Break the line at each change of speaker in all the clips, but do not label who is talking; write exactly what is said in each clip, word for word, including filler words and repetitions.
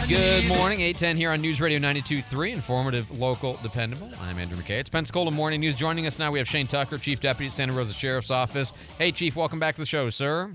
Good morning, eight ten here on News Radio ninety-two point three, informative, local, dependable. I'm Andrew McKay. It's Pensacola Morning News. Joining us now, we have Shane Tucker, Chief Deputy at Santa Rosa Sheriff's Office. Hey, Chief, welcome back to the show, sir.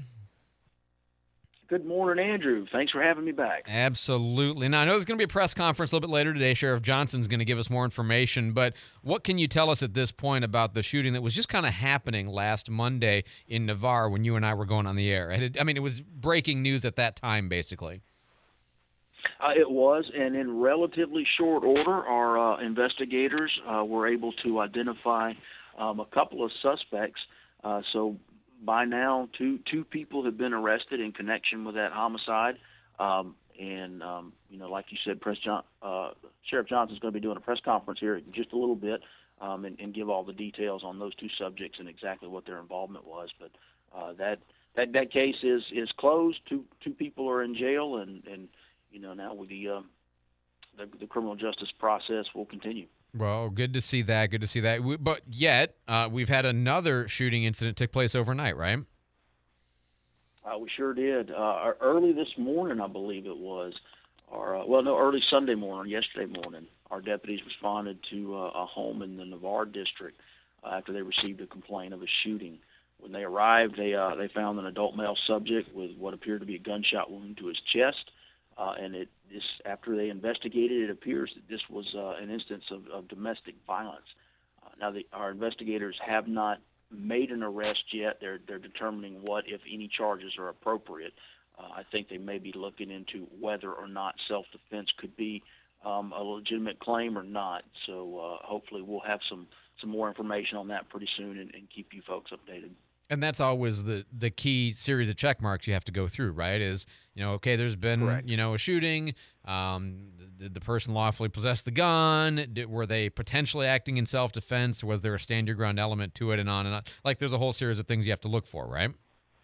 Good morning, Andrew. Thanks for having me back.
Absolutely. Now, I know there's going to be a press conference a little bit later today. Sheriff Johnson's going to give us more information, but what can you tell us at this point about the shooting that was just kind of happening last Monday in Navarre when you and I were going on the air? I mean, it was breaking news at that time, basically.
Uh, it was, and in relatively short order, our uh, investigators uh, were able to identify um, a couple of suspects. Uh, so by now, two two people have been arrested in connection with that homicide. Um, and, um, you know, like you said, Press John, uh, Sheriff Johnson's going to be doing a press conference here in just a little bit um, and, and give all the details on those two subjects and exactly what their involvement was. But uh, that, that that case is, is closed. Two two people are in jail, and, and you know, now with the, uh, the the criminal justice process will continue.
Well, good to see that. Good to see that. We, but yet, uh, we've had another shooting incident take place overnight, right?
Uh, we sure did. Uh, early this morning, I believe it was, or uh, well, no, early Sunday morning, yesterday morning, our deputies responded to uh, a home in the Navarre district uh, after they received a complaint of a shooting. When they arrived, they uh, they found an adult male subject with what appeared to be a gunshot wound to his chest. Uh, and it this after they investigated, it appears that this was uh, an instance of, of domestic violence. Uh, now, the, our investigators have not made an arrest yet. They're they're determining what, if any, charges are appropriate. Uh, I think they may be looking into whether or not self-defense could be um, a legitimate claim or not. So uh, hopefully we'll have some, some more information on that pretty soon and, and keep you folks updated.
And that's always the, the key series of check marks you have to go through, right? Is, you know, okay, there's been,
Correct.
you know, a shooting. Um, did the person lawfully possess the gun? Did, were they potentially acting in self-defense? Was there a stand-your-ground element to it, and on and on? Like, there's a whole series of things you have to look for, right?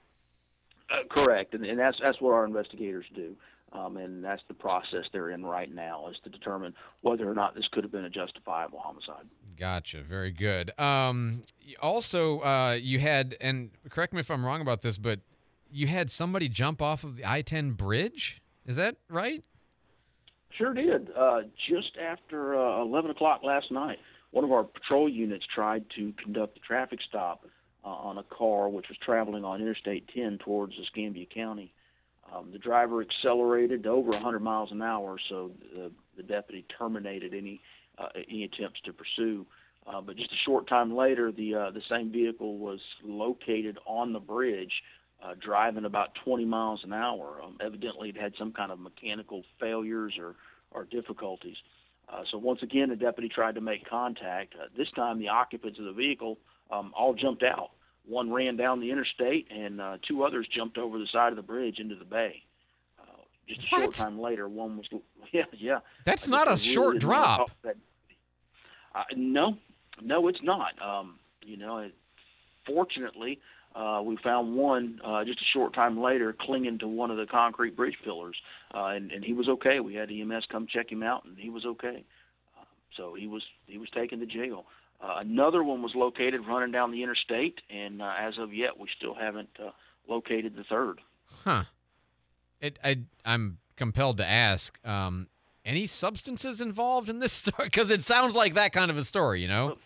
Uh, correct, and, and that's that's what our investigators do. Um, and that's the process they're in right now, is to determine whether or not this could have been a justifiable homicide.
Gotcha. Very good. Um, also, uh, you had, and correct me if I'm wrong about this, but you had somebody jump off of the I ten bridge? Is that right?
Sure did. Uh, just after uh, eleven o'clock last night, one of our patrol units tried to conduct a traffic stop uh, on a car which was traveling on Interstate ten towards Escambia County. Um, the driver accelerated to over one hundred miles an hour, so the, the deputy terminated any uh, any attempts to pursue. Uh, but just a short time later, the uh, the same vehicle was located on the bridge, uh, driving about twenty miles an hour. Um, evidently, it had some kind of mechanical failures or, or difficulties. Uh, so once again, the deputy tried to make contact. Uh, this time, the occupants of the vehicle um, all jumped out. One ran down the interstate, and uh, two others jumped over the side of the bridge into the bay. Uh, just a
What?
short time later, one was, yeah, yeah.
That's
I
not a
just really
short
didn't wanna
drop.
talk that- Uh, no, no, it's not. Um, you know, it, fortunately, uh, we found one uh, just a short time later clinging to one of the concrete bridge pillars, uh, and, and he was okay. We had E M S come check him out, and he was okay. Uh, so he was he was taken to jail. Uh, another one was located running down the interstate, and uh, as of yet, we still haven't uh, located the third.
Huh. It, I, I'm compelled to ask, um, any substances involved in this story? Because it sounds like that kind of a story, you know?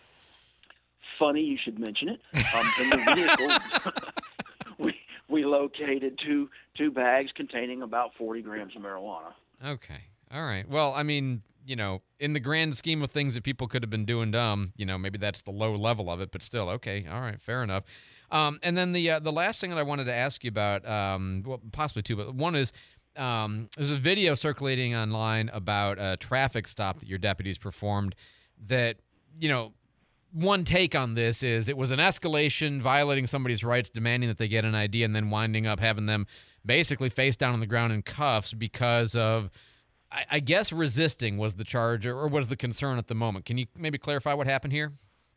Funny you should mention it. Um, in the vehicle, we, we located two, two bags containing about forty grams of marijuana.
Okay. All right. Well, I mean, you know, in the grand scheme of things that people could have been doing dumb, you know, maybe that's the low level of it, but still, okay. All right. Fair enough. Um, and then the uh, the last thing that I wanted to ask you about, um, well, possibly two, but one is, um, there's a video circulating online about a traffic stop that your deputies performed that, you know, one take on this is it was an escalation, violating somebody's rights, demanding that they get an I D, and then winding up having them basically face down on the ground in cuffs because of, I, I guess, resisting was the charge or was the concern at the moment. Can you maybe clarify what happened here?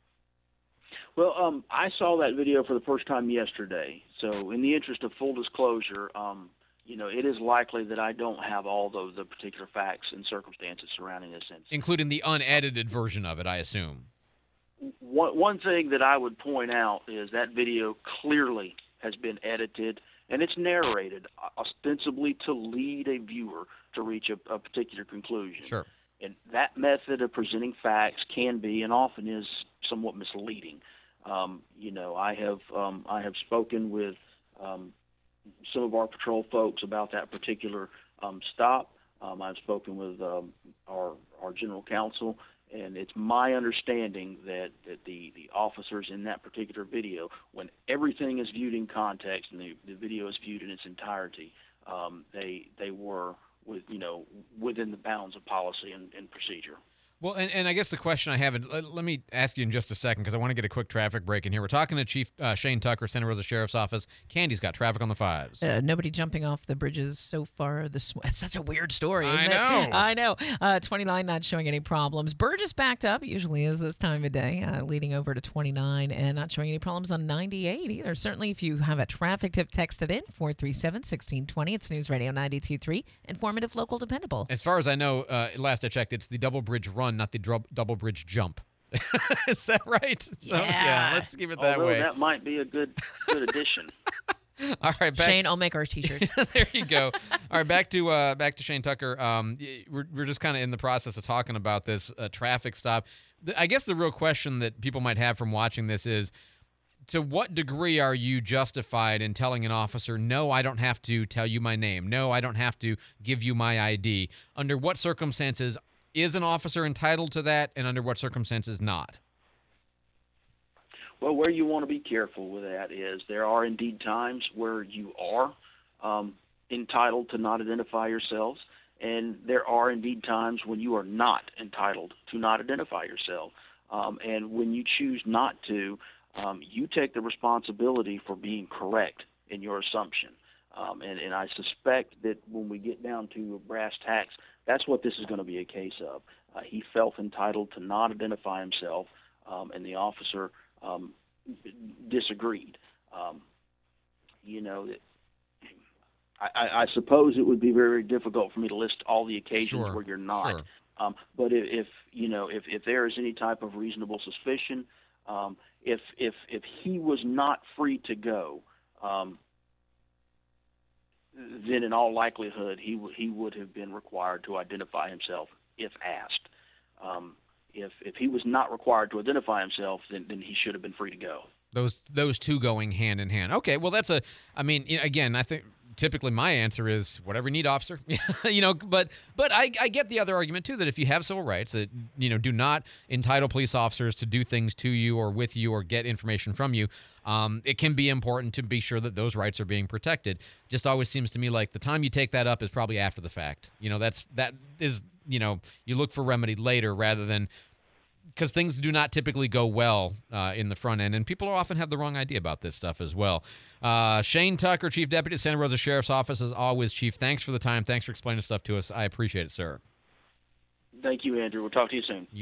Well, um, I saw that video for the first time yesterday. So in the interest of full disclosure, um, you know, it is likely that I don't have all the, the particular facts and circumstances surrounding this incident.
Including the unedited version of it, I assume.
One, one thing that I would point out is that video clearly has been edited and it's narrated ostensibly to lead a viewer to reach a, a particular conclusion.
Sure.
And that method of presenting facts can be and often is somewhat misleading. Um, you know, I have um, I have spoken with um, some of our patrol folks about that particular um, stop. Um, I've spoken with um, our our general counsel, and it's my understanding that, that the, the officers in that particular video, when everything is viewed in context and the, the video is viewed in its entirety, um, they they were with you know within the bounds of policy and, and procedure.
Well, and, and I guess the question I have, and let, let me ask you in just a second because I want to get a quick traffic break in here. We're talking to Chief uh, Shane Tucker, Santa Rosa Sheriff's Office. Candy's got traffic on the fives.
Uh, nobody jumping off the bridges so far. This It's such a weird story, isn't
I know.
it? I know. Uh, twenty-nine not showing any problems. Burgess backed up, usually is this time of day, uh, leading over to twenty-nine and not showing any problems on ninety-eight either. Certainly, if you have a traffic tip, text it in, four three seven, one six two zero. It's News Radio ninety-two point three. Informative, local, dependable.
As far as I know, uh, last I checked, it's the Double Bridge Run, not the dro- Double Bridge Jump. Is that right? So,
Yeah.
yeah, let's keep it that
Although
way.
that might be a good good addition.
All right, back.
Shane, I'll make our t-shirts.
There you go. All right, back to uh, back to Shane Tucker. Um, y- we're we're just kind of in the process of talking about this uh, traffic stop. The, I guess the real question that people might have from watching this is, to what degree are you justified in telling an officer, no, I don't have to tell you my name. No, I don't have to give you my I D. Under what circumstances is an officer entitled to that, and under what circumstances not?
Well, where you want to be careful with that is there are indeed times where you are um, entitled to not identify yourselves, and there are indeed times when you are not entitled to not identify yourself. Um, and when you choose not to, um, you take the responsibility for being correct in your assumption. Um, and, and I suspect that when we get down to brass tacks, that's what this is going to be a case of. Uh, he felt entitled to not identify himself, um, and the officer um, disagreed. Um, you know, I, I suppose it would be very difficult for me to list all the occasions
Sure,
where you're not.
sure.
Um, but if, if you know, if, if there is any type of reasonable suspicion, um, if if if he was not free to go, um, then in all likelihood he w- he would have been required to identify himself if asked. Um, if if he was not required to identify himself, then then he should have been free to go.
Those those two going hand in hand. Okay, well that's a. I mean, you know, again, I think typically my answer is whatever you need, officer. you know, but but I, I get the other argument too, that if you have civil rights that, you know, do not entitle police officers to do things to you or with you or get information from you, um, it can be important to be sure that those rights are being protected. Just always seems to me like the time you take that up is probably after the fact. You know, that's that is, you know, you look for remedy later rather than, because things do not typically go well uh, in the front end, and people often have the wrong idea about this stuff as well. Uh, Shane Tucker, Chief Deputy at Santa Rosa Sheriff's Office, as always, Chief, thanks for the time. Thanks for explaining stuff to us. I appreciate it, sir.
Thank you, Andrew. We'll talk to you soon.